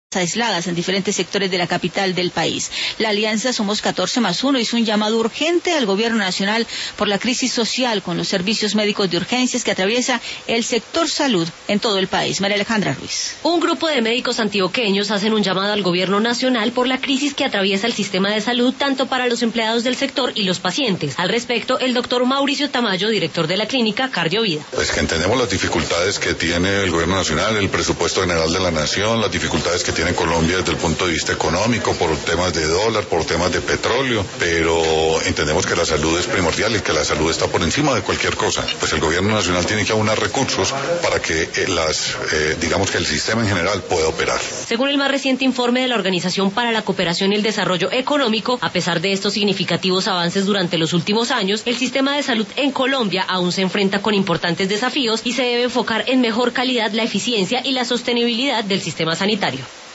aisladas en diferentes sectores de la capital del país. La alianza Somos 14+1 hizo un llamado urgente al gobierno nacional por la crisis social con los servicios médicos de urgencias que atraviesa el sector salud en todo el país. María Alejandra Ruiz. Un grupo de médicos antioqueños hacen un llamado al gobierno nacional por la crisis que atraviesa el sistema de salud tanto para los empleados del sector y los pacientes. Al respecto, el doctor Mauricio Tamayo, director de la clínica Cardiovida. Pues que entendemos las dificultades que tiene el gobierno nacional, el presupuesto general de la nación, las dificultades que tiene Colombia desde el punto de vista económico, por temas de dólar, por temas de petróleo, pero entendemos que la salud es primordial y que la salud está por encima de cualquier cosa. Pues el gobierno nacional tiene que aunar recursos para que digamos que el sistema en general pueda operar. Según el más reciente informe de la Organización para la Cooperación y el Desarrollo Económico, a pesar de estos significativos avances durante los últimos años, el sistema de salud en Colombia aún se enfrenta con importantes desafíos y se debe enfocar en mejor calidad, la eficiencia y la sostenibilidad del sistema sanitario.